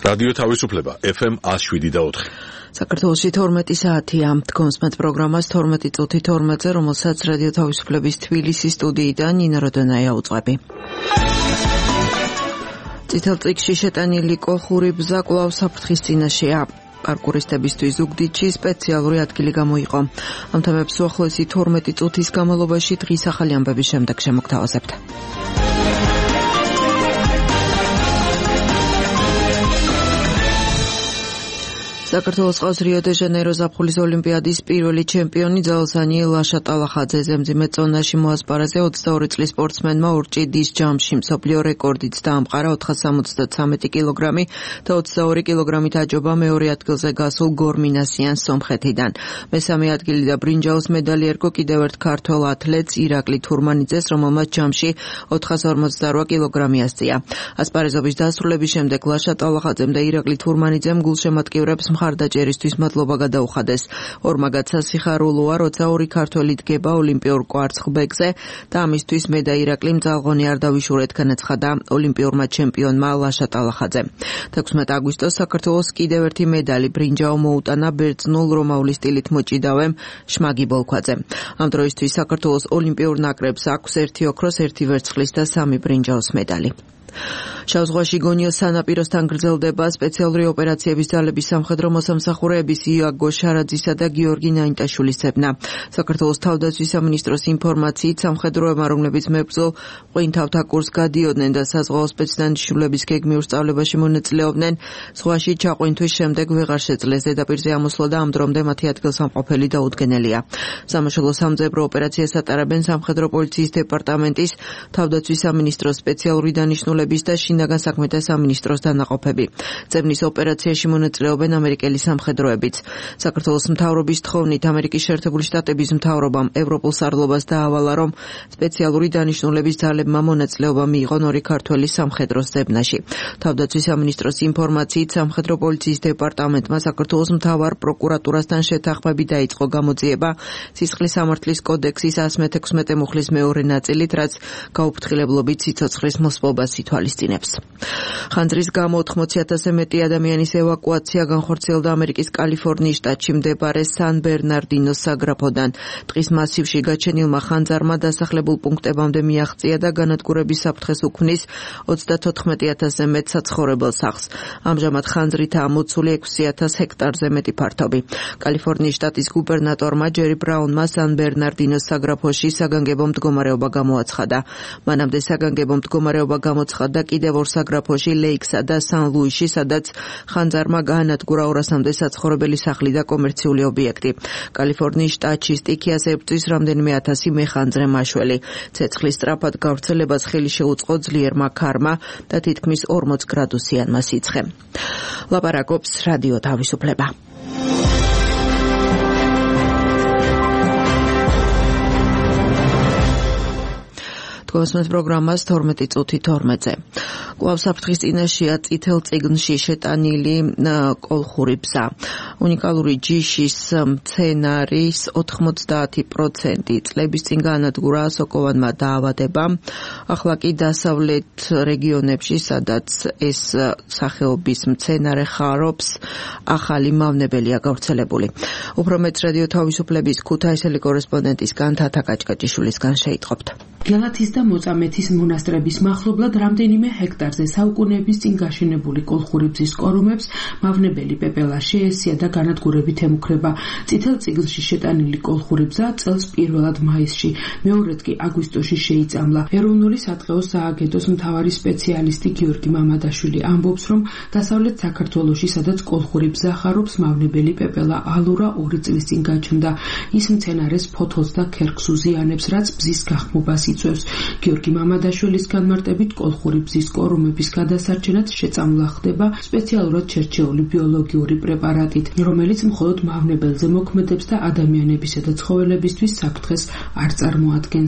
რადიო თავისუფლება FM 107.4. საქართველოში 12 საათია. კონსმეთ პროგრამას 12 წუთი 12-ზე, რომელსაც რადიო თავისუფლების თბილისის სტუდიიდან ნინა როდონაია უწყები. წითელ წიგნში შეტანილი კოლხური ბზა კვლავ საფრთხის წინაშეა. პარკურისტებისთვის ზუგდიდში სპეციალური ადგილი გამოიყო. ამ თემებს უახლოესი 12 წუთის განმავლობაში დღის ახალი ამბების შემდეგ შემოგთავაზებთ. საქართველოს ყავს რიო-დე-ჟანეიროს ზაფხულის ოლიმპიადის პირველი ჩემპიონი ძალოსანი ლაშა ტალახაძე. ზემძიმე წონაში მოასპარეზა 22 წლის სპორტსმენმა ორჭიდის ჯამში მსოფლიო რეკორდით დაამყარა 473 კილოგრამი და 22 კილოგრამით აჯობა მეორე ადგილზე გასულ გორმინასიანს სომხეთიდან. მესამე ადგილი და ბრინჯაოს მედალი ერგო კიდევ ერთ ქართველ ათლეტს ირაკლი თურმანიძეს, რომელმაც ჯამში 458 კილოგრამი ასწია. ასპარეზობის დასრულების შემდეგ ლაშა ტალახაძემ და ირაკლი თურმანიძემ გულშემატკივრებს მხარდაჭერისთვის მადლობა გადაუხადეს. ორმაგაც სასიხარულოა, როცა ორი ქართველი დგება ოლიმპიურ კვარცხლბეკზე და ამისთვის მე და ირაკლიმ ძალღონი არ დავიშურეთ, განაცხადა ოლიმპიურმა ჩემპიონმა ლაშა ტალახაძემ. 16 აგვისტოს საქართველოს კიდევ ერთი მედალი ბრინჯაო მოუტანა ბერძნულ რომაული სტილით მოჭიდავემ შმაგი ბოლქვაძემ. ამ დროისთვის საქართველოს ოლიმპიურ ნაკრებს აქვს 1 ოქროს, 1 ვერცხლის და 3 ბრინჯაოს მედალი. შავ ზღვაში გონიოს სანაპიროსთან გრძელდება სპეციალური ოპერაციების ძალების სამხედრო მოსამსახურეების იაგო შარაძისა და გიორგი ნაინტაშვილის ცებნა. საქართველოს თავდაცვის სამინისტროს ინფორმაციით სამხედროებმა, რომლებიც მებრძოლ ყვინთავთა კურსს გადიოდნენ და საზღვაო სპეცდანიშნულების გეგმიურ სწავლებაში მონაწილეობდნენ, ზღვაში ჩაყვინთვის შემდეგ ვეღარ შეძლეს ზედაპირზე ამოსვლა და ამ დრომდე მათი ადგილსამყოფელი დაუდგენელია. სამაშველო სამძებრო ოპერაციას ატარებენ სამხედრო პოლიციის დეპარტამენტის, თავდაცვის სამინისტროს სპეციალური დანიშნულების და შინაგან საქმეთა სამინისტროს დანაყოფები. ძებნის ოპერაციაში მონაწილეობენ ამერიკელი სამხედროებიც. საქართველოს მთავრობის თხოვნით ამერიკის შეერთებული შტატების მთავრობამ ევროპულ სარდლობას დაავალა, რომ სპეციალური დანიშნულების ძალებმა მონაწილეობა მიიღონ ორი ქართველი სამხედროს ძებნაში. თავდაცვის სამინისტროს ინფორმაციით სამხედრო პოლიციის დეპარტამენტმა საქართველოს მთავარ პროკურატურასთან შეთანხმებით დაიწყო გამოძიება სისხლის სამართლის კოდექსის 116 მუხლის მეორე ნაწილით, რაც გაუფრთხილებლობით სიცოცხლის მოსპობას ითვალისწინებს. ხანძრის გამო 80,000-ზე მეტი ადამიანის ევაკუაცია განხორციელდა ამერიკის კალიფორნიის შტატში მდებარე სან ბერნარდინოს საგრაფოდან. ტყის მასივში გაჩენილმა ხანძარმა დასახლებულ პუნქტებამდე მიაღწია და განადგურების საფრთხეს უქმნის 34,000-ზე მეტ საცხოვრებელ სახლს. ამჟამად ხანძრითაა მოცული 6,000 ჰექტარზე მეტი ფართობი. კალიფორნიის შტატის გუბერნატორმა ჯერი ბრაუნმა სან ბერნარდინოს საგრაფოში საგანგებო მდგომარეობა გამოაცხადა. მანამდე საგანგებო მდგომარეობა გამოცხადა კიდევ ორ საგრაფოში, ლეიქსა და სან-ლუისში, სადაც ხანძარმა გაანადგურა 200-მდე საცხოვრებელი სახლი და კომერციული ობიექტი. კალიფორნიის შტატში სტიქიას ებრძვის რამდენიმე ათასი მეხანძრე მაშველი. ცეცხლის სწრაფად გავრცელებას ხელი შეუწყო ძლიერმა ქარმა და თითქმის 40 გრადუსიანმა სიცხემ. ლაპარაკობს რადიო თავისუფლება. კონსმეთ პროგრამას 12 წუთი 12-ზე. კვლავ საფრთხის წინაშეა წითელ წიგნში შეტანილი კოლხური ბზა. უნიკალური ჯიშის მცენარის 90% წლების წინ გაანადგურა სოკოვანმა დაავადებამ. ახლა კი დასავლეთ რეგიონებში, სადაც ეს სახეობის მცენარე ხარობს, ახალი მავნებელია გავრცელებული. უფრო მეტ რადიო თავისუფლების ქუთაისელი კორესპონდენტისგან თათა კაჭკაჭიშვილისგან შეიტყობთ. გელათის და მოწამეთის მონასტრების მახლობლად რამდენიმე ჰექტარზე საუკუნეების წინ გაშენებული კოლხური ბზის კორომებს მავნებელი პეპელა შეესია და განადგურებით ემუქრება. წითელ წიგნში შეტანილი კოლხური ბზა წელს პირველად მაისში, მეორედ კი აგვისტოში შეიწამლა. ეროვნული სატყეო სააგენტოს მთავარი სპეციალისტი გიორგი მამადაშვილი ამბობს, რომ დასავლეთ საქართველოში, სადაც კოლხური ბზა ხარობს, მავნებელი პეპელა ალურა 2 წლის წინ გაჩნდა. ის მცენარეს ფოთოლს და ქერქს უზიანებს, რაც ბზის გახმობას იწვევს. გიორგი მამადაშვილის განმარტებით კოლხური ბზის კორომების გადასარჩენად შეწამლა ხდება სპეციალურად შერჩეული ბიოლოგიური პრეპარატით, რომელიც მხოლოდ მავნებელზე მოქმედებს და ადამიანებისა და ცხოველებისთვის საფრთხეს არ წარმოადგენს.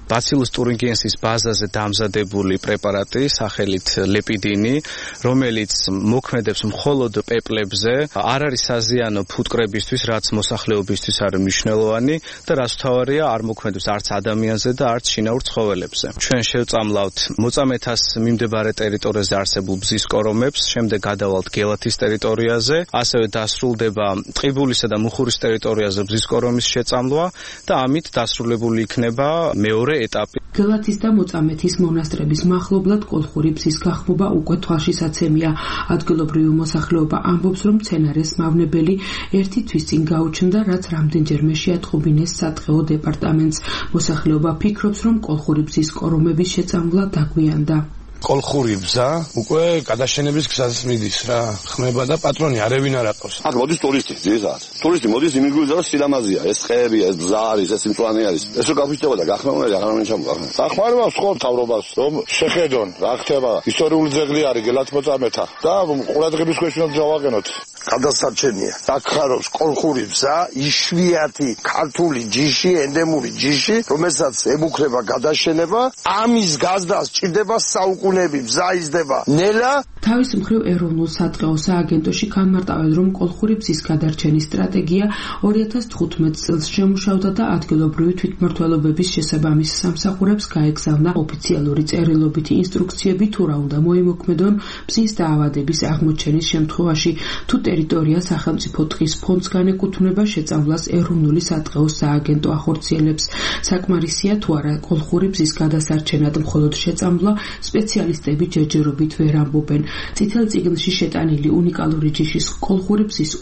ბაცილუს ტურინგიენსის ბაზაზე დამზადებული პრეპარატი სახელით ლეპიდინი, რომელიც მოქმედებს მხოლოდ პეპლებზე, არ არის საზიანო ფუტკრებისთვის, რაც მოსახლეობისთვის არის მნიშვნელოვანი და რაც თავარია არ მოქმედებს არც ადამიანზე და არც შინაურ ცხოველებზე. ჩვენ შევწამლავთ მოწამეთას მიმდებარე ტერიტორიაზე არსებულ ბზის კორომებს, შემდეგ გადავალთ გელათის ტერიტორიაზე, ასევე დასრულდება ტყიბულისა და მუხურის ტერიტორიაზე ბზის კორომის შეწამლვა და ამით დასრულებული იქნება მეორე ეტაპი. გელათის და მოწამეთის მონასტრების მახლობლად კოლხური ბზის გახმობა უკვე თვალშისაცემია. ადგილობრივი მოსახლეობა ამბობს, რომ მცენარეს მავნებელი ერთი თვის წინ გაუჩნდა, რაც რამდენჯერმე შეატყობინეს სატყეო დეპარტამენტს. მოსახლეობა ფიქრობს, რომ კოლხური ბზის კორომების შეწამვლა დაგვიანდა. კოლხური ბზა უკვე გადაშენების გზას მიდის რა, ხმება და პატრონი არევინ არ აყავს. აქ მოდის ტურისტი, ძირითადად. ტურისტი მოდის იმიგრუზა, რომ სილამაზია, ეს ხეები, ეს ბზა არის, ეს სიმწვანე არის. ესო გაფიჩდება და გახმევა და აღარ ჩამოყარნა. ახმარება სხვა თავრობას, რომ შეხედონ რა ხდება. ისტორიული ძეგლი არის გელათმოწამეთა და ყურადღების ქვეშ უნდა დავაყენოთ. გადასარჩენია. აქ კოლხური ბზა, იშვიათი ქართული ჯიში, ენდემური ჯიში, რომელსაც ემუქრება გადაშენება, ამის გაზდას ჭირდება საუკუნეები, ბზა იზრდება ნელა. თავის მხრივ ეროვნულ სატყეო სააგენტოში განმარტავენ, რომ კოლხური ბზის გადარჩენის სტრატეგია 2015 წელს შემუშავდა და ადგილობრივი თვითმმართველობების შესაბამის სამსახურებს გაეგზავნა ოფიციალური წერილობითი ინსტრუქციები თუ რა უნდა მოიმოქმედონ ბზის დაავადების აღმოჩენის შემთხვევაში. თუ ტერიტორია სახელმწიფო ტყის ფონდს განეკუთვნება, შეწამვლას ეროვნული სატყეო სააგენტო ახორციელებს. საკმარისია თუ არა კოლხური ბზის გადასარჩენად მხოლოდ შეწამვლა, სპეციალისტები ჯერჯერობით ვერ ამბობენ. წითელ წიგნში შეტანილი უნიკალური ჯიშის კოლხური ბზის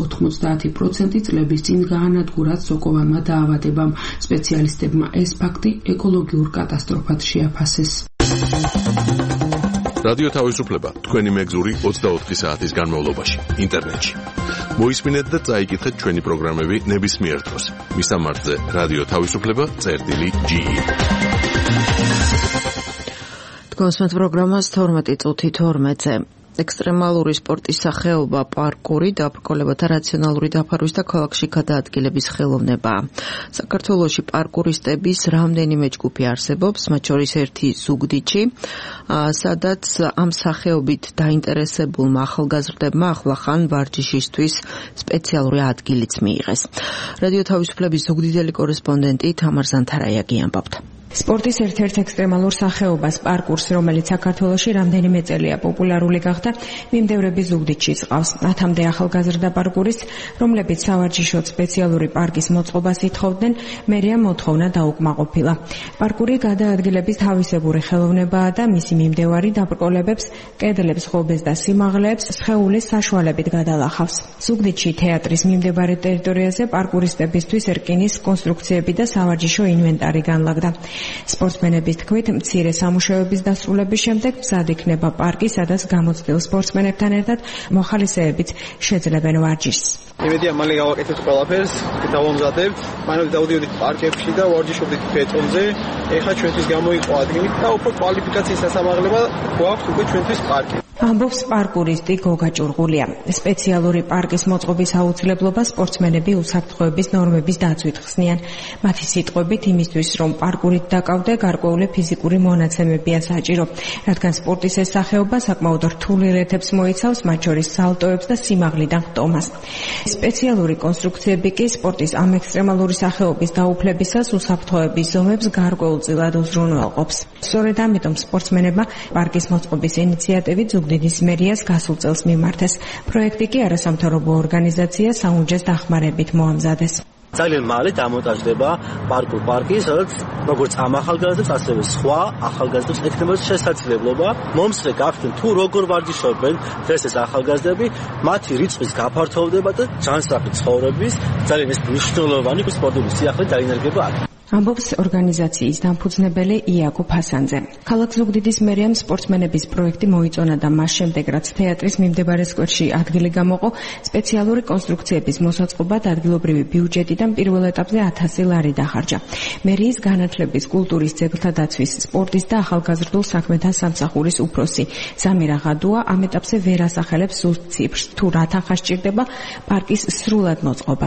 90% წლების წინ გაანადგურა სოკოვანმა დაავადებამ. სპეციალისტებმა ეს ფაქტი ეკოლოგიურ კატასტროფად შეაფასეს. რადიო თავისუფლება თქვენი მეგზური 24 საათის განმავლობაში ინტერნეტში. მოისმინეთ და წაიკითხეთ ჩვენი პროგრამები ნებისმიერ დროს. მისამართზე რადიო თავისუფლება.ge. თქვენს პროგრამას 12 წუთი 12-ზე. ექსტრემალური სპორტის სახეობა პარკური, დაბრკოლებათა რაციონალური დაფარვის და ქალაქში გადაადგილების ხელოვნებაა. საქართველოში პარკურისტების რამდენიმე ჯგუფი არსებობს, მათ შორის ერთი ზუგდიდში, სადაც ამ სახეობით დაინტერესებულმა ახალგაზრდებმა ახლახან ვარჯიშისთვის სპეციალური ადგილიც მიიღეს. რადიო თავისუფლების ზუგდიდელი კორესპონდენტი თამარ ზანთარაიაგი ამბობდა. სპორტის ერთ-ერთ ექსტრემალურ სახეობას პარკურს, რომელიც საქართველოში რამდენიმე წელია პოპულარული გახდა, მიმდევრები ზუგდიდში წყავს. 10-მდე ახალგაზრდა პარკურისტს, რომლებიც სავარჯიშოდ სპეციალური პარკის მოწყობას ითხოვდნენ, მერია მოთხოვნა დაუკმაყოფილა. პარკური გადაადგილების თავისებური ხელოვნებაა და მისი მიმდევარი დაბრკოლებებს, კედლებს, ღობეს და სიმაღლეებს სხეულის საშუალებით გადალახავს. ზუგდიდში თეატრის მიმდებარე ტერიტორიაზე პარკურისტებისთვის რკინის კონსტრუქციები და სავარჯიშო ინვენტარი განლაგდა. სპორტსმენების თქმით, მცირე სამუშაოების დასრულების შემდეგ მზად იქნება პარკი, სადაც გამოცდილ სპორტსმენებთან ერთად მოხალისეებიც შეძლებენ ვარჯიშს. იმედია მალე გავაკეთებთ ყველაფერს, დავამზადებთ, მანამდე დავდიოდით პარკებში და ვარჯიშობდით ბეტონზე. ეხლა ჩვენთვის გამოიყო ადგილი და უფრო კვალიფიკაციის დასამაღლება გვაქვს უკვე ჩვენთვის პარკი. ამბობს პარკურისტი გოგა ჭურღულია. სპეციალური პარკის მოწყობის აუცილებლობა სპორტსმენები უსაფრთხოების ნორმების დაცვით ხსნიან. მათი სიტყვებით, იმისთვის რომ პარკურით დაკავდე, გარკვეული ფიზიკური მონაცემებია საჭირო, რადგან სპორტის ეს სახეობა საკმაოდ რთულ ელემენტებს მოიცავს, მათ შორის სალტოებს და სიმაღლიდან ხტომას. სპეციალური კონსტრუქციები კი სპორტის ამ ექსტრემალური სახეობის დაუფლებისას უსაფრთხოების ზომებს გარკვეულწილად უზრუნველყოფს. სწორედ ამიტომ სპორტსმენებმა პარკის მოწყობის ინიციატივით ზუგდიდის მერიას გასულ წელს მიმართეს. პროექტი კი არასამთავრობო ორგანიზაცია საუნჯეს დახმარებით მოამზადეს. ძალიან მალე დამონტაჟდება პარკი, სადაც როგორც ამ ახალგაზრდებს, ასევე სხვა ახალგაზრდებს ექნება შესაძლებლობა მომსწრე გახდნენ თუ როგორ ვარჯიშობენ დღეს ეს ახალგაზრდები, მათი რიცხვის გაფართოვდება და ჯანსაღი ცხოვრების ძალიან ეს მნიშვნელოვანი სპორტული სიახლე დაინერგება აქ. ამბობს ორგანიზაციის დამფუძნებელი იაკო ფასანძე. ქალაქ ზუგდიდის მერიამ სპორტსმენების პროექტი მოიწონა და მას შემდეგ, რაც თეატრის მიმდებარე სკვერში ადგილი გამოყო, სპეციალური კონსტრუქციების მოსაწყობად ადგილობრივი ბიუჯეტიდან პირველ ეტაპზე 1000 ლარი დახარჯა. მერიის განათლების, კულტურის, ძეგლთა დაცვის, სპორტის და ახალგაზრდულ საქმეთა სამსახურის უფროსი ზამირა ღადუა ამ ეტაპზე ვერ ასახელებს ზუსტ ციფრს, თუ რა თანხა სჭირდება პარკის სრულად მოწყობას.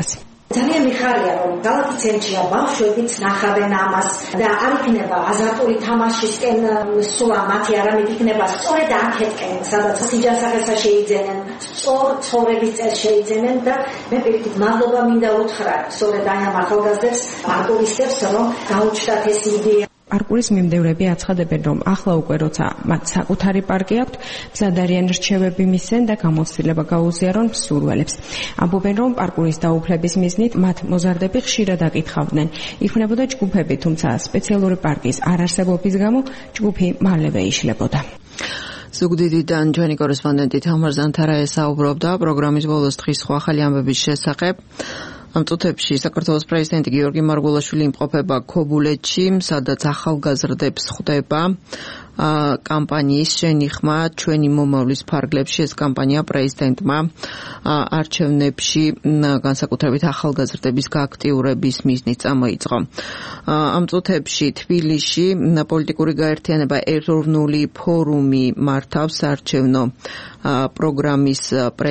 ძალიან მიხარია რომ ქალაქის ცენტრია ბავშვებიც ნახავენ ამას და არ იქნება აზარტული თამაშისკენ სულა მათი არამედ იქნება სწორედ აქეთკენ სადაც სიჯანსაღესა შეიძენენ სწორ ცხოვრების წელს შეიძენენ და მე პირიქით მადლობა მინდა უთხრა სწორედ აი ამ ახალგაზრდებს არტურისტებს რომ გაუჩნდათ ეს იდეა. პარკურის მიმდევრები აცხადებენ, რომ ახლა უკვე როცა მათ საკუთარი პარკი აქვთ, მზად არიან რჩევები მისცენ და გამოცდილება გაუზიარონ მსურველებს. ამბობენ, რომ პარკურის დაუფლების მიზნით მათ მოზარდები ხშირად აკითხავდნენ. იქმნებოდა ჯგუფები, თუმცა სპეციალური პარკის არარსებობის გამო ჯგუფი მალევე იშლებოდა. ზუგდიდიდან ჩვენი კორესპონდენტი თამარ ზანთარაია საუბრობდა პროგრამის ბოლოს დღის სხვა ახალი ამბების შესახებ. ამ წუთებში საქართველოს პრეზიდენტი გიორგი მარგველაშვილი იმყოფება ქობულეთში, სადაც ახალგაზრდებს ხვდება კამპანიის შენიხმა ჩვენი მომავლის ფარგლებში. ეს კამპანია პრეზიდენტმა არჩევნებში განსაკუთრებით ახალგაზრდების გააქტიურების მიზნით წამოიწყო. ამ წუთებში თბილისში პოლიტიკური გაერთიანება ეროვნული ფორუმი მართავს არჩევნო პროგრამის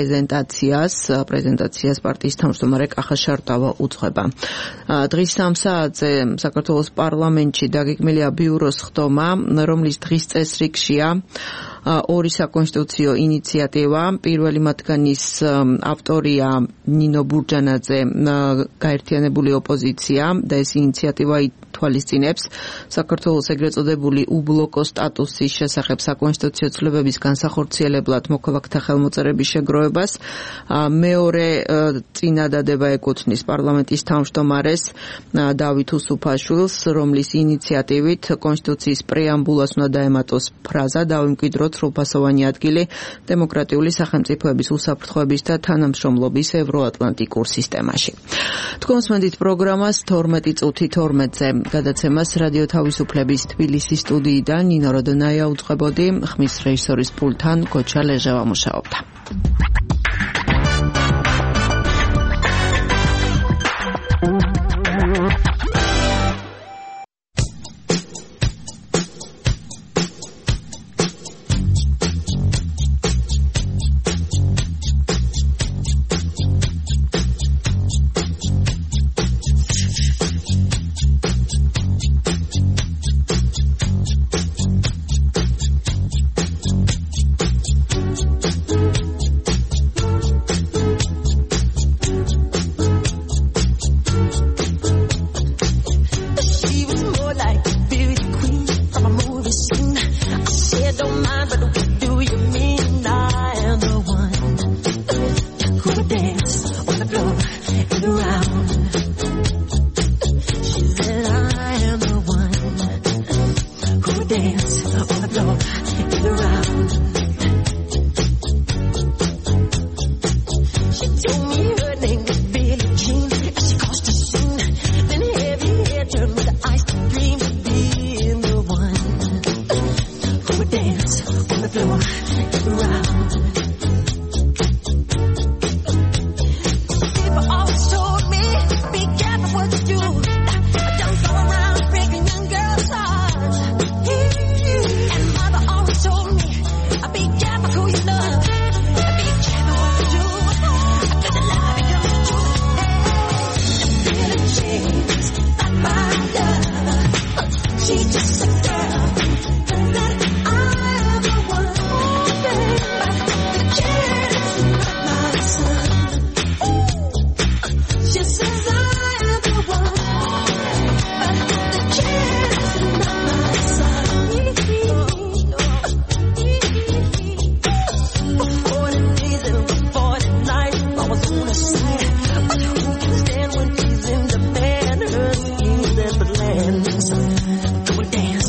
პრეზენტაციას პარტიის თავმჯდომარე კახა შარტავა უძღვება. დღის 3 საათზე საქართველოს პარლამენტში დაგეგმილია ბიუროს ხდომა, რომლის დღის წესრიგშია ორი საკონსტიტუციო ინიციატივა. პირველი მათგანის ავტორია ნინო ბურჯანაძე, გაერთიანებული ოპოზიცია და ეს ინიციატივა ითვალისწინებს საქართველოს ეგრეთ წოდებული უბლოკო სტატუსის შესახებ საკონსტიტუციო ცვლილებების განსახორციელებლად მოქალაქთა ხელმოწერების შეგროვებას. მეორე წინადადება ეკუთვნის პარლამენტის თავმჯდომარეს დავით უსუფაშვილს, რომლის ინიციატივით კონსტიტუციის პრეამბულას უნდა დაემატოს ფრაზა „დავიმკვიდროთ სრულფასოვანი ადგილი დემოკრატიული სახელმწიფოების უსაფრთხოების და თანამშრომლობის ევროატლანტიკურ სისტემაში“. თქვენს მოდით პროგრამას 12 წუთი 12-ზე გადაცემას რადიო თავისუფლების თბილისის სტუდიიდან ნინო როდონაია უძღვებოდი, ხმის რეჟისორის პულტთან გოჩა ლეჟავა მუშაობდა. Dance.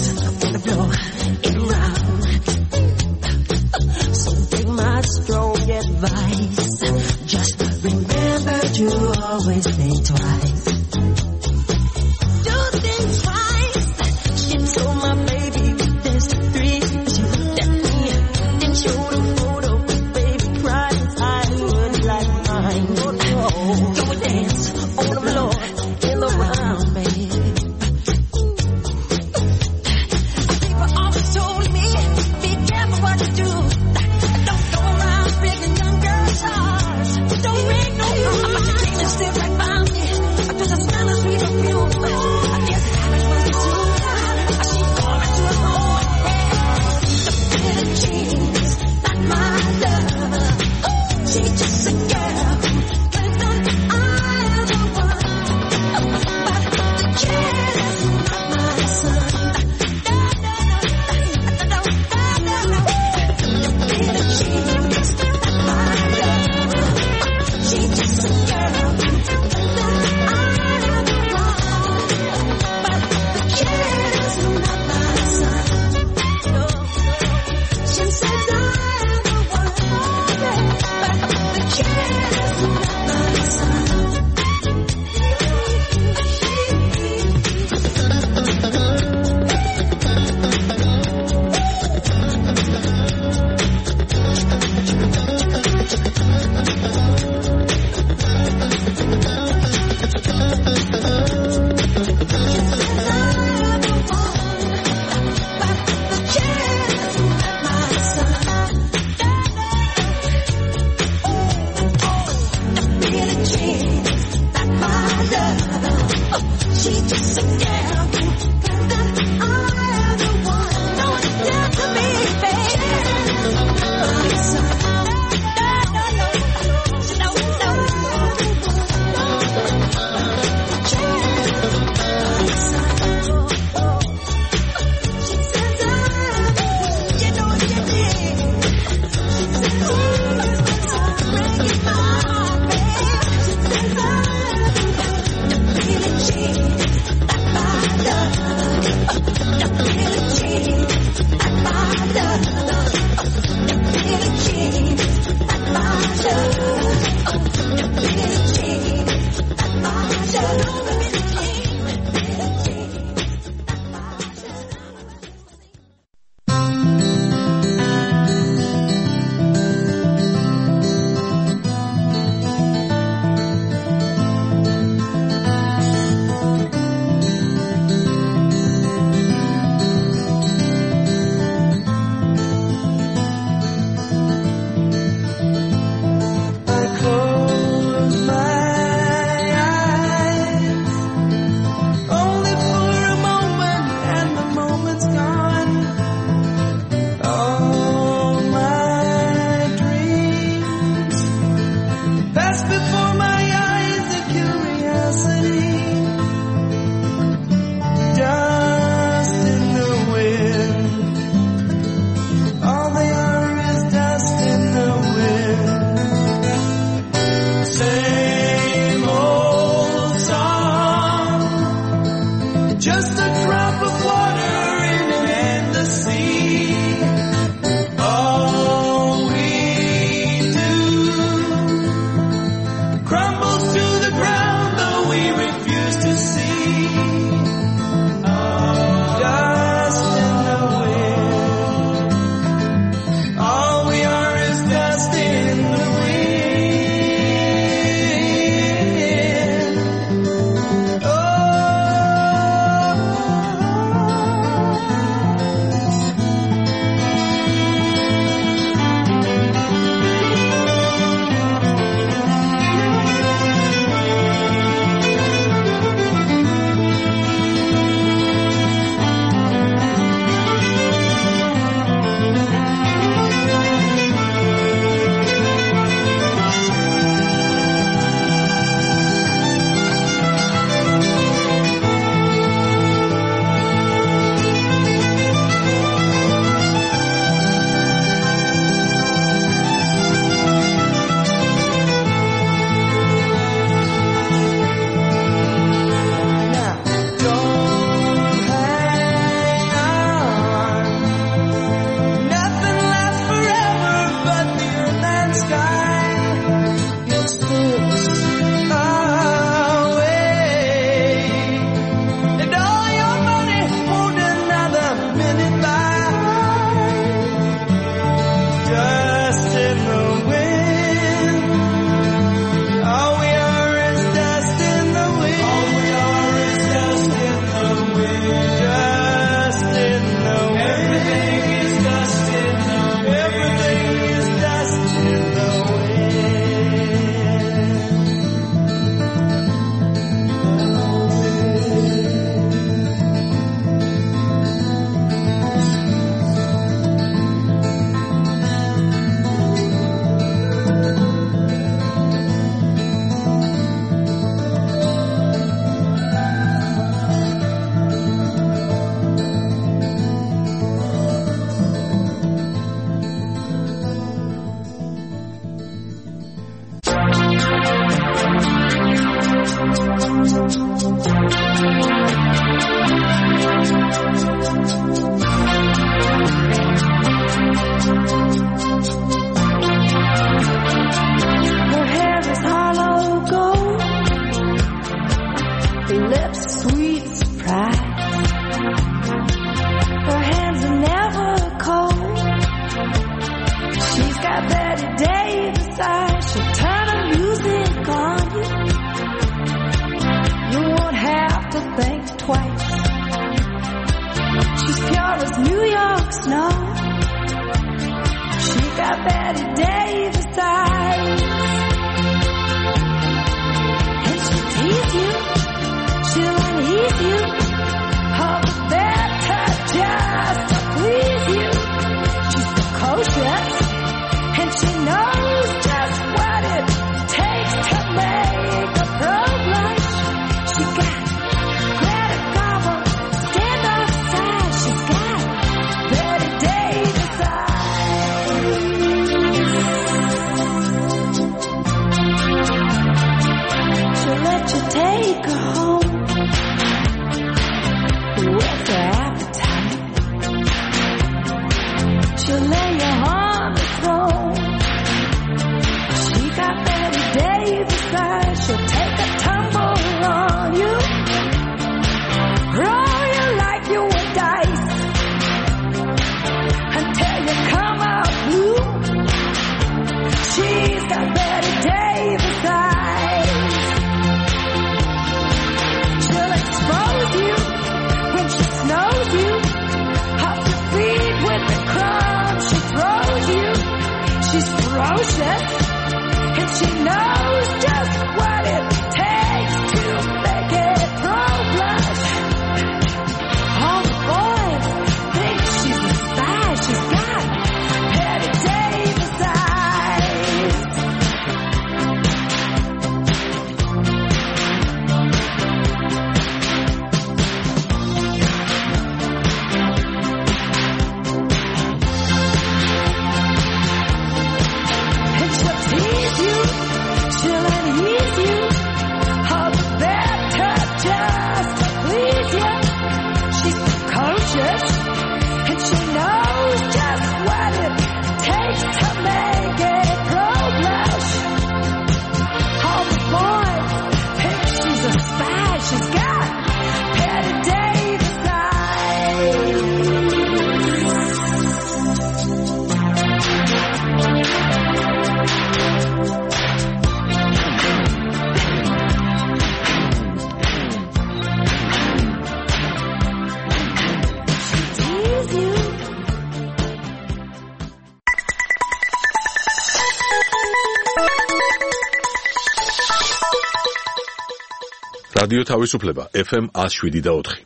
რადიო თავისუფლება FM 107.4.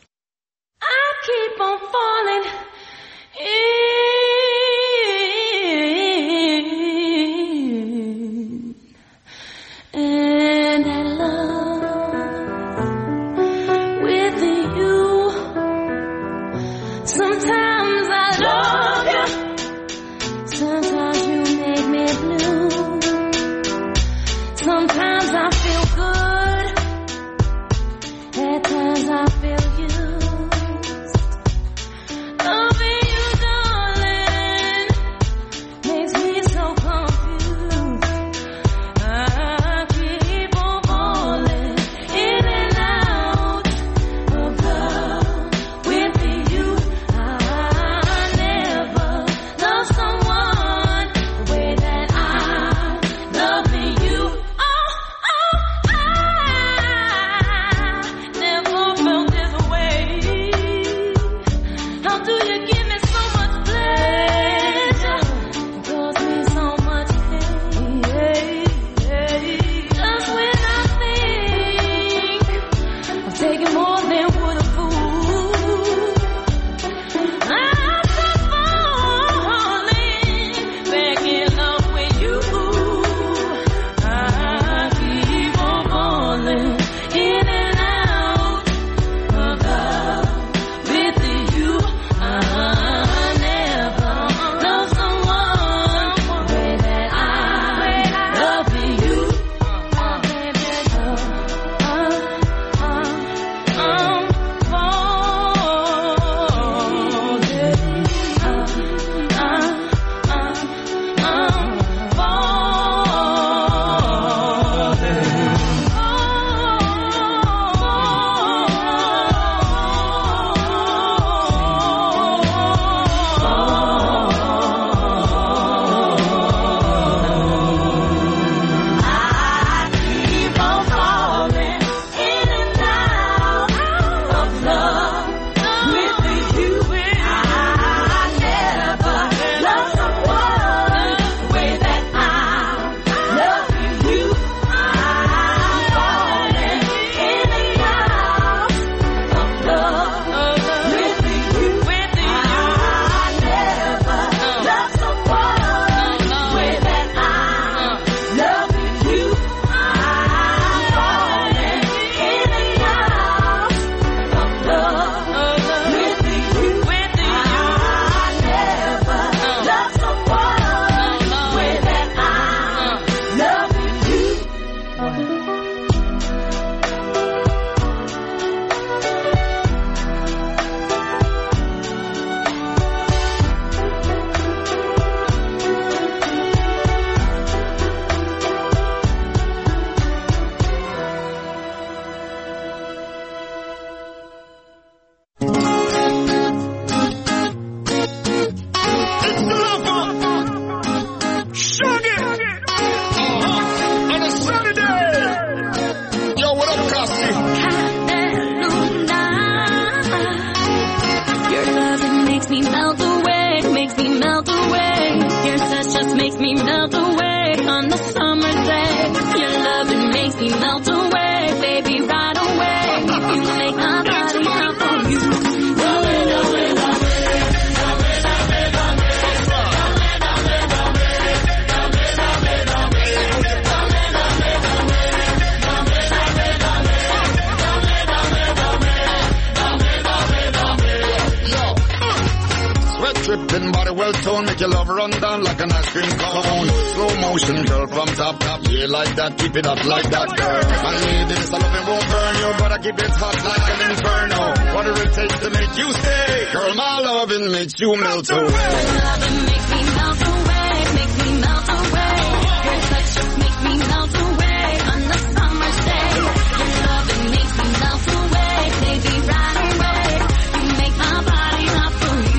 Tripping body well toned, make your love run down like an ice cream cone. Slow motion, girl, from top, yeah, like that, keep it up like that, girl. And lady, this loving won't burn you, but I keep it hot like an inferno. What will it take to make you stay? Girl, my loving makes you melt away. My loving makes me melt away, makes me melt away. Your touch just makes me melt away on the summer's day. Your loving makes me melt away, baby, right away. You make my body hot for you.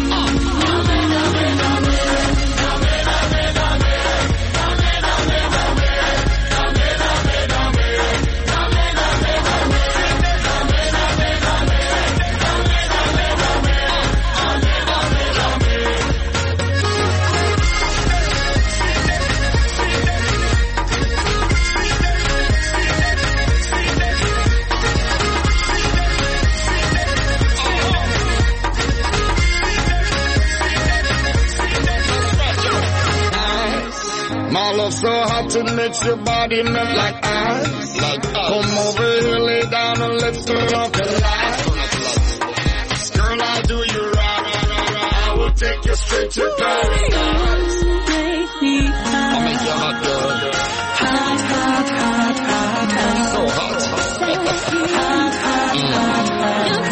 love so hot it makes your body melt like ice. Come over here, lay down and let's turn off the lights. Girl, I'll do you right. I will take you straight to paradise. Make me hot. I'll make you hot, girl. Hot, hot, hot, hot, hot. So hot. Hot, hot, hot, hot.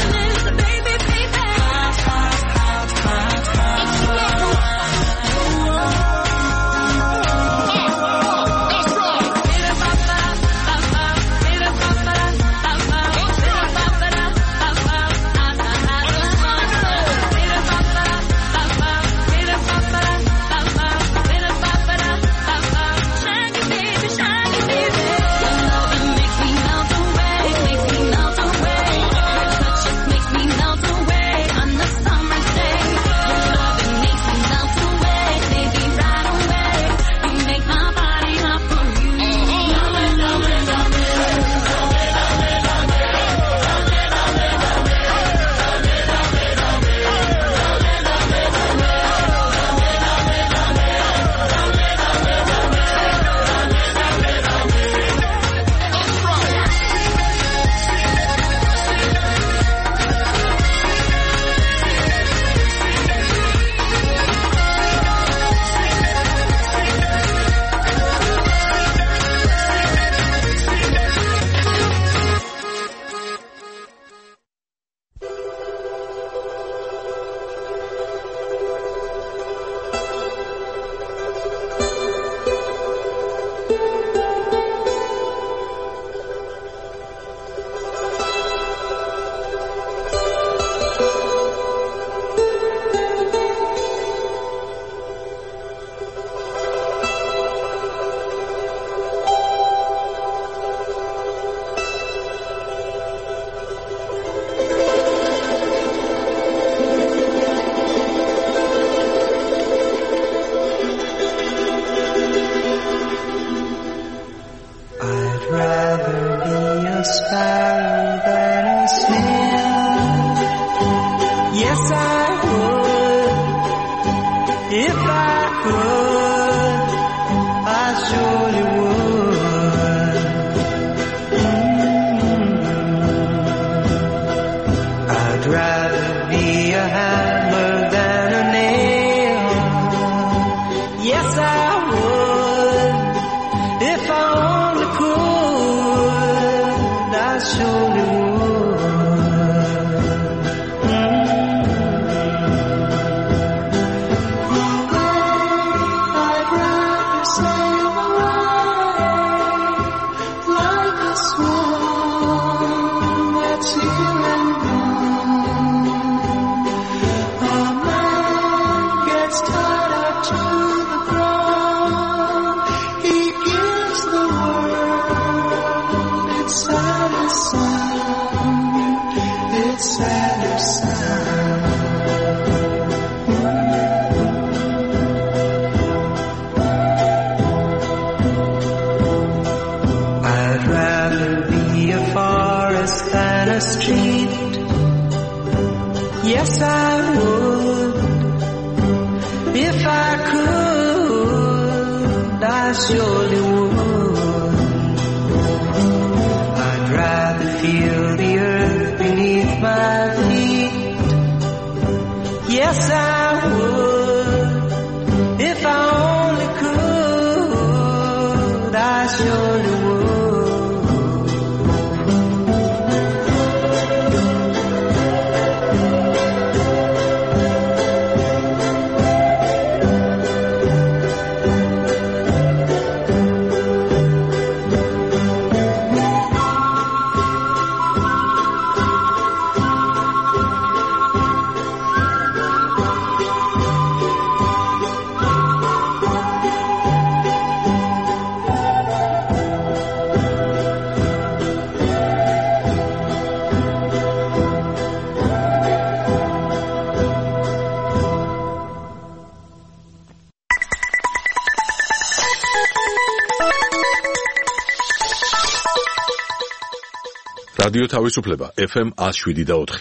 რადიო თავისუფლება FM 107.4.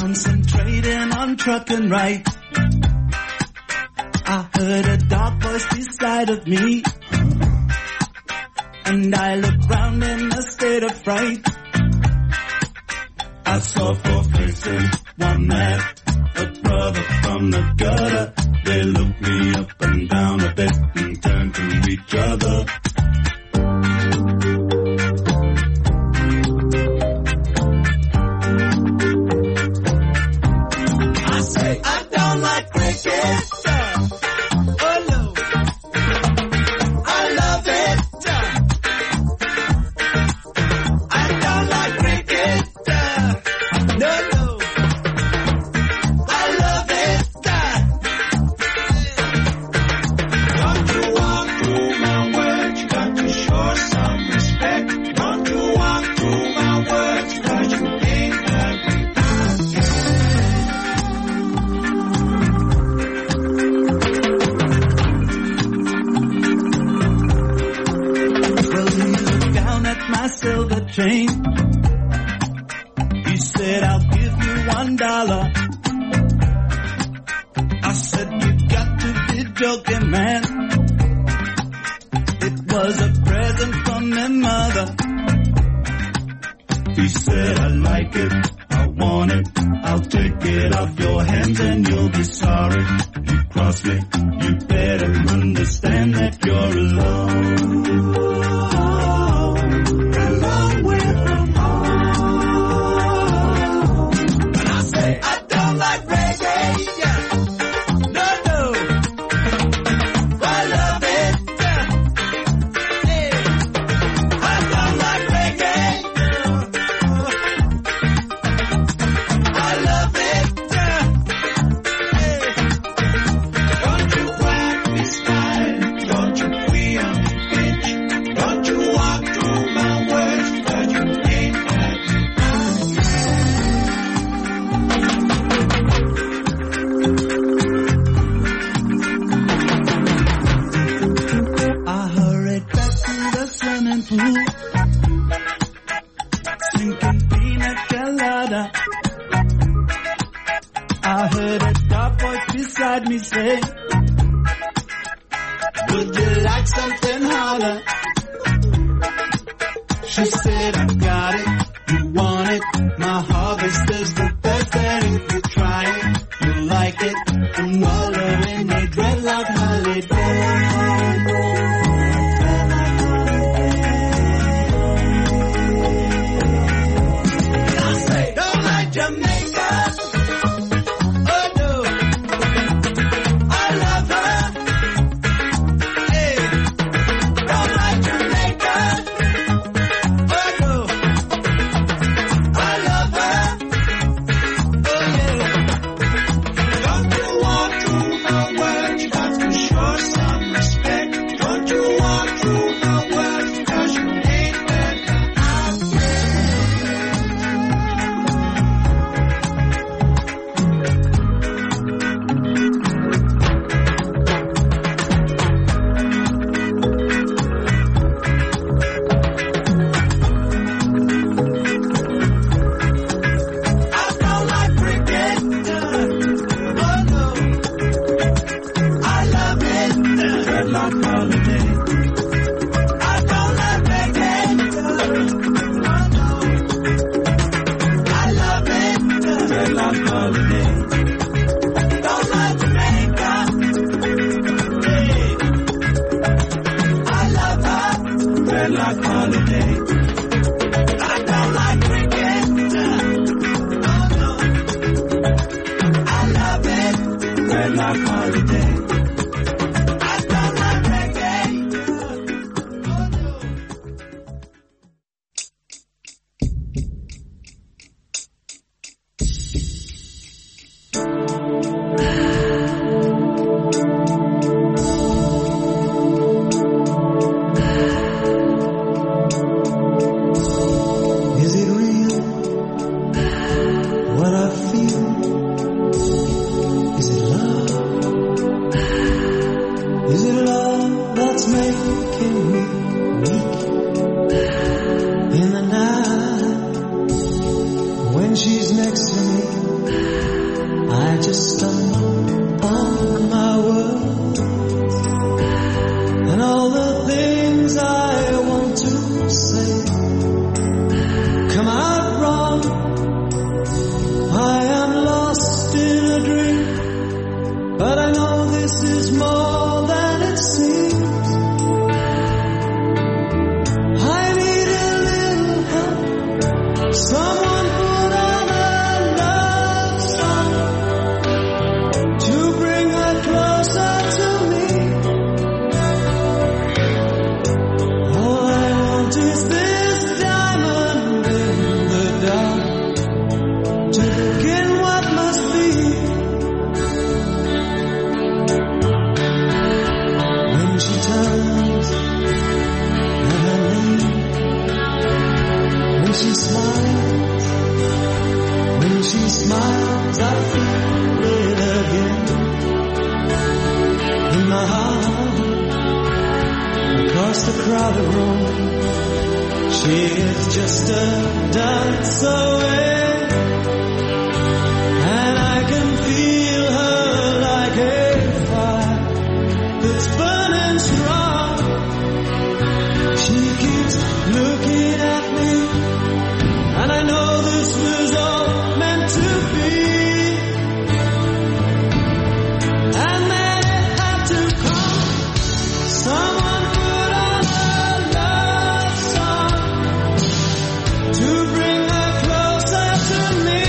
concentrating on trucking right. I heard a dark voice beside of me, and I looked round in a state of fright. I saw 4 faces, one man, a brother from the gutter. They looked me up and down a bit and turned to each other. I say, I don't like cricket. Oh no, I love it. I don't like cricket. No, no, I love it. Don't you walk through my words, you got to show some respect. Don't you walk through my words, 'cause you ain't got me. Well, he looked down at my silver chain. He said, I'll give you $1. I said, you got to be joking, man. It was a present from my mother. He said, I like it, I want it, I'll take it off your hands and you'll be sorry. You cross me, you better understand that you're alone. A long way from home. And I say, I don't like reggae. No, no, I love it. I don't like reggae. I love it. Don't you whack me style, don't you feel me bitch, don't you walk through my words, 'cause you ain't got me. I hurried back to the swimming pool, sinking pina colada. I heard a dark voice beside me say, would you like something harder? She said, I got it, you want it, my harvest is the best, and if you try it, you like it, and wallow in a dreadlock holiday. I say, don't like Jamaica. Oh no, I love her. Hey, don't like Jamaica. Oh no, I love her. Oh yeah, don't you walk through my words, you got to show some respect. Don't you walk through my words, 'cause you ain't that I don't like cricket. Oh no, I love it. Dreadlock holiday. I don't like reggae. Oh no, I love it. Dreadlock holiday. Don't like Jamaica. Hey, I love her. Dreadlock holiday. I don't like cricket. Oh no, I love it. Dreadlock holiday. I don't like reggae. Oh no. Is it real? What I feel? Is it love? Is it love that's making me weak in the night when she's next to me? I just stumble on my words and all the things I want to say come out wrong. I am lost in a dream, but I know this is more than it seems. I need a little help. Someone put on a love song to bring her closer to me. All I want is this diamond in the dark to begin what must be. When she turns and I leave, when she smiles, I feel it again in my heart. Across the crowded room, she is just a dance away, and I can feel her like a fire that's burning strong. She keeps looking at me, and I know this was all meant to be. And then it had to come. Someone put on a love song to bring her closer to me.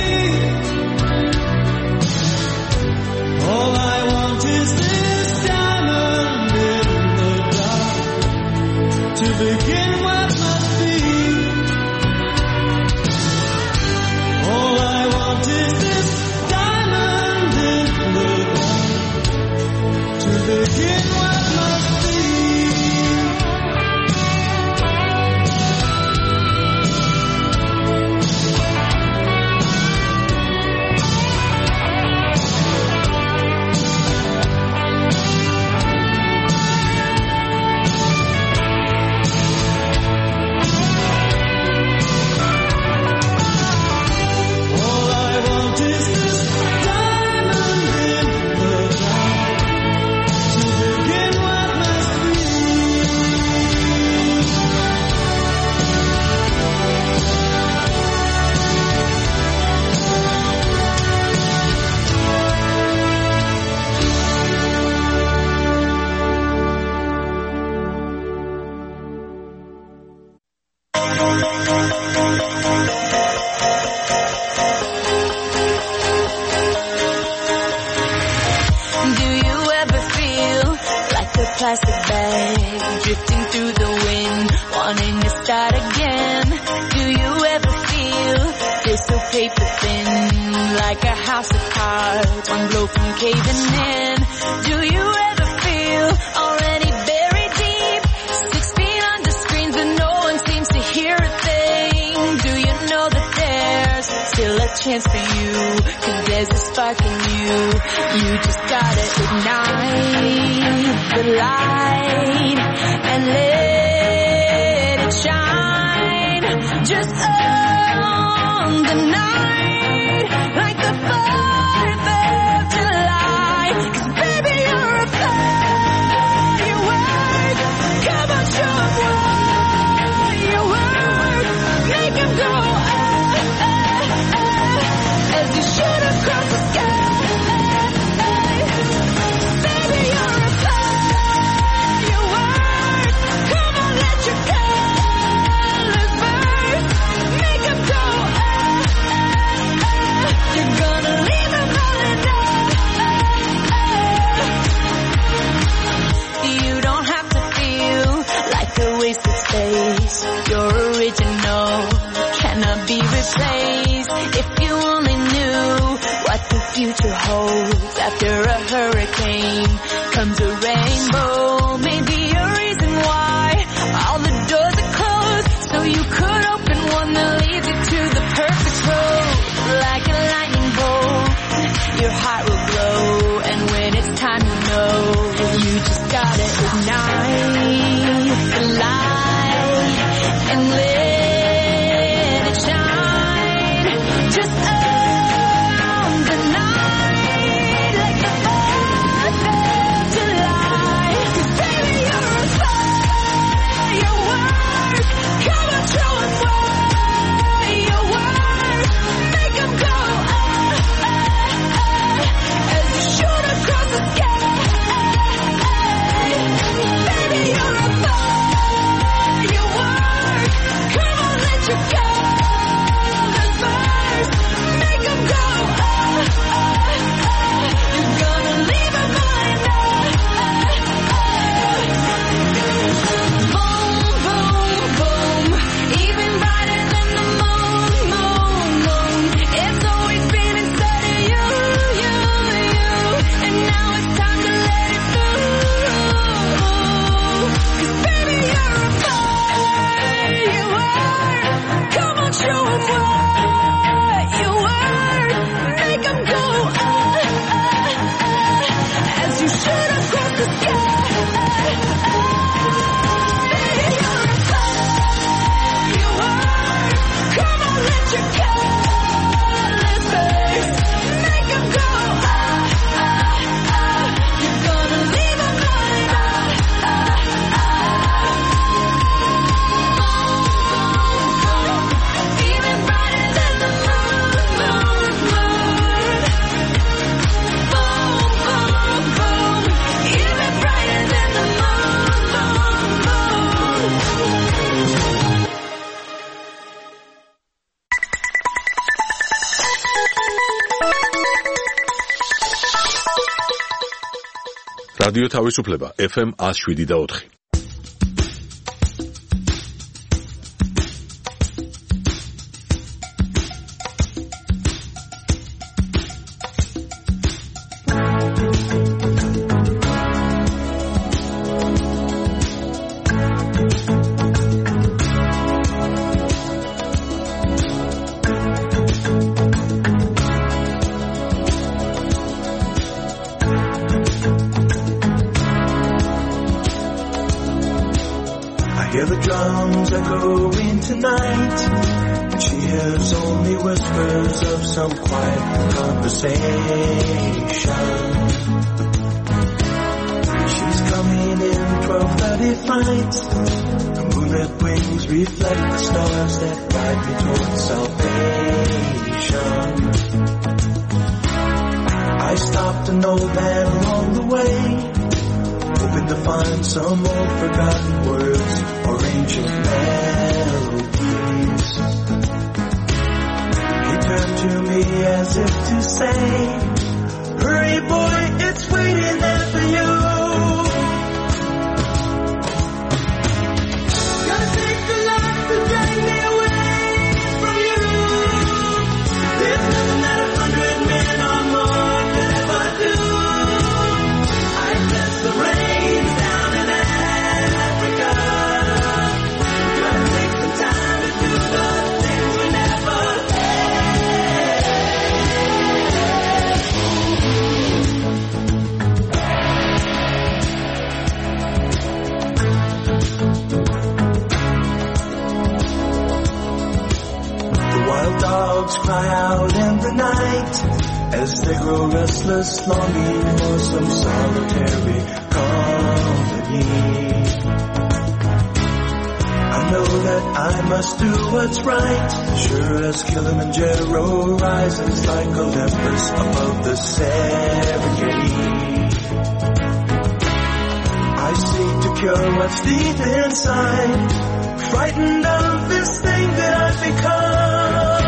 All I want is this diamond in the dark to begin what must be. All I want is this diamond in the dark to begin what must be. All I want is this diamond in the dark to begin what must be. Do you ever feel like a plastic bag drifting through the wind, wanting to start again? Do you ever feel this so paper thin, like a house of cards, one blow from caving in? Do you ever feel already buried deep, 6 feet under screens but no one seems to hear a thing? Do you know that there's still a chance for you, 'cause there's a spark in you. You just gotta ignite the light and let it shine. Just on the night, like the 4th of July. 'Cause baby, you're a firework. Come on, show 'em what you work. Make 'em go as you shoot across the sky. Baby, you're a firework. Come on, let your colors burn. Make 'em go you're gonna leave 'em all in You don't have to feel like a wasted space. You're original, cannot be replaced. If you only knew what the future holds. After a hurricane comes a rainbow. Maybe a reason why all the doors are closed, so you could open one that leads you to the perfect road. Like a lightning bolt, your heart will glow, and when it's time, you know you just gotta ignite the light and let it shine. Just on რადიო თავისუფლება FM 107.4. Hear the drums echoing tonight. She hears only whispers of some quiet conversation. She's coming in 12:30 flight. The moonlit wings reflect the stars that guide me towards salvation. I stopped an old man along the way, hoping to find some old forgotten words or ancient melodies. He turned to me as if to say, hurry boy, it's waiting there for you. Gotta take the light to drag me away from you. There's nothing that 100 men or more could ever do. I bless the rain down in Africa. Gotta take some time to do the things we never The wild dogs cry out in the night as they grow restless, longing for some solitary company. I know that I must do what's right, sure as Kilimanjaro rises like Olympus above the Serengeti. I seek to cure what's deep inside, frightened of this thing that I've become.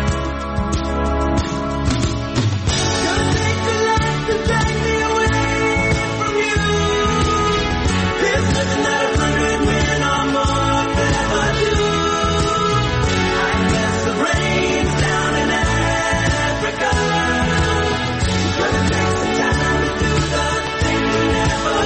Gonna take the light to drag me away from you. There's nothing that 100 men or more could ever do. I guess the rain's down in Africa. Gonna take some time to do the things we never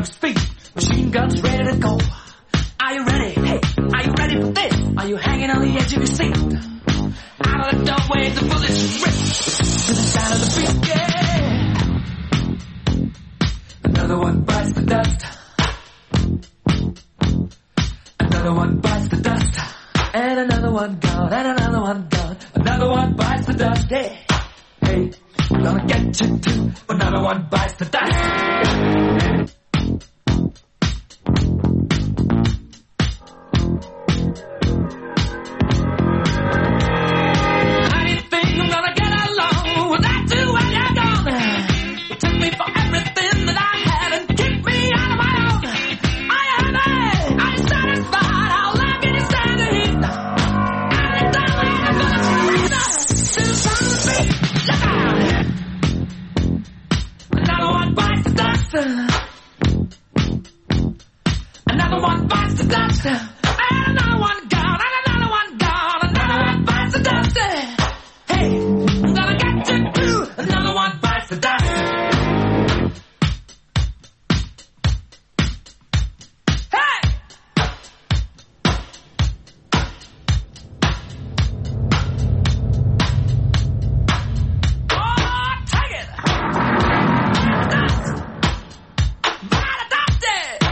his feet. Machine guns ready to go. Are you ready? Hey, are you ready for this? Are you hanging on the edge of your seat? Out of the doorway, the bullets rip to the sound of the beat. Yeah. Another one bites the dust. Another one bites the dust. And another one gone. And another one gone. Another one bites the dust. Yeah. Hey, we're gonna get you too. Another one bites the dust. How do you think I'm gonna get along without you when you're gone? You took me for everything that I had and kicked me out of my own. Are you happy? Are you satisfied? How long can you stand the heat? And it's all I'm gonna freeze up to the sound of the beat. Look out! Another one bites the dust. Another one bites the dust. And another one gone. And another one gone. Another one bites the dust. Hey, I'm gonna get you too. Another one bites the dust. Hey! Oh, take it! Dust! Bite the dust!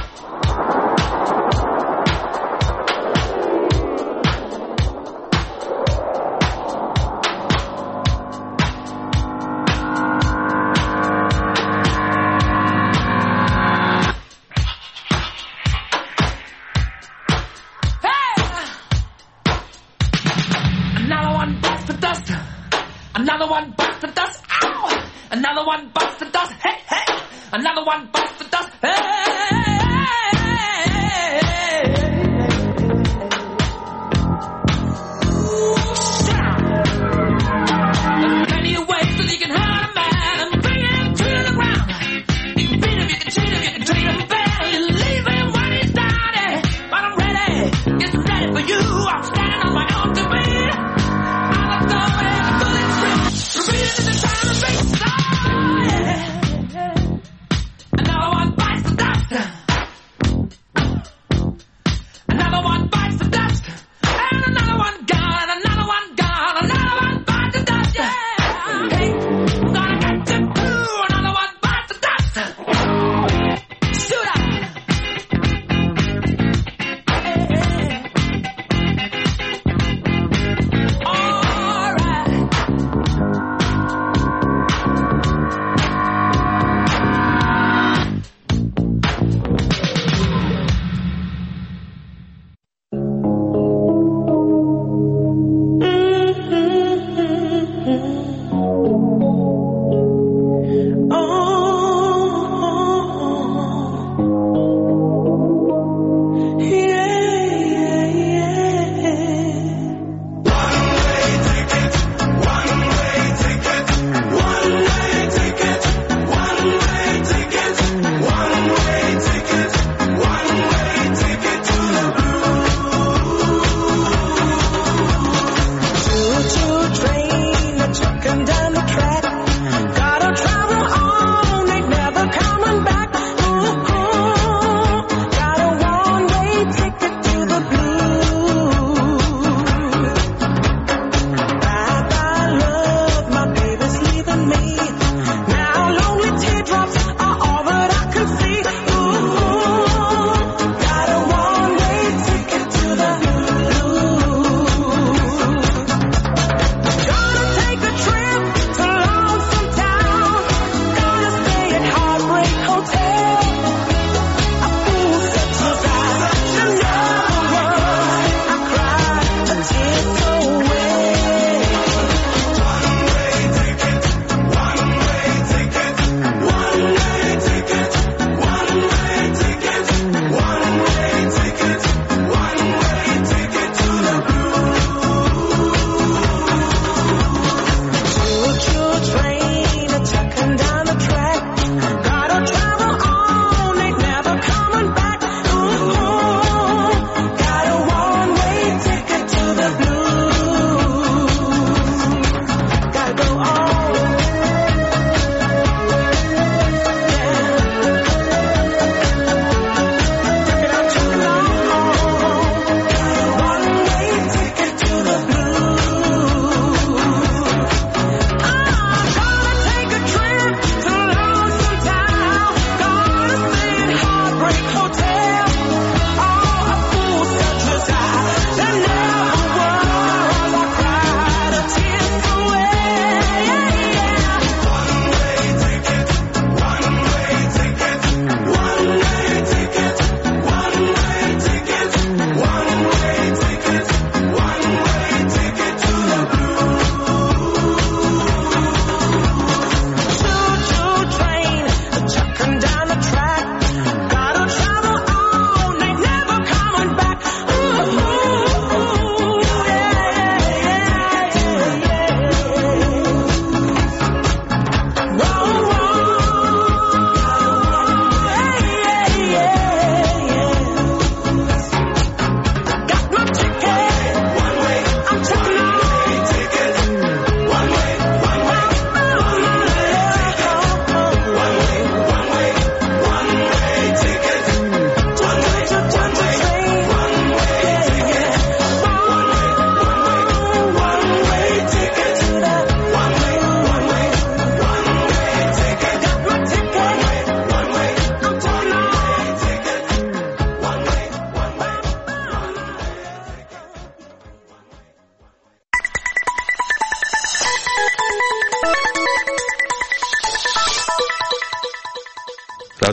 Another one bites the dust. Another one bites the dust. Ow! Another one bites the dust. Hey, hey! Another one bites the dust. Hey! There's plenty of ways that you can hurt a man and bring him to the ground. You can beat him, you can cheat him, you can treat him bad. You leave him when he's down. But I'm ready, get ready for you. I'm standing on my own two feet. Out of the way, the bullets rip. Repeat to the sound of the beat. Oh, yeah. Another one bites the dust.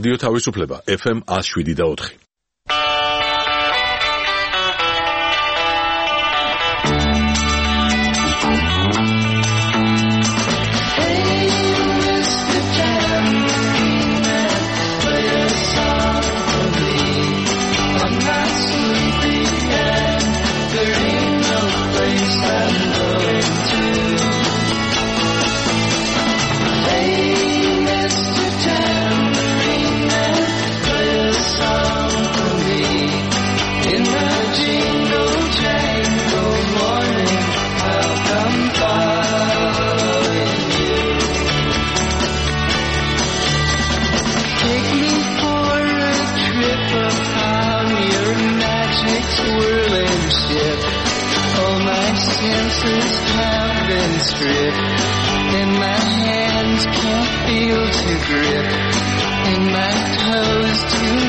რადიო თავისუფლება FM 107.4. And my hands can't feel to grip, and my toes too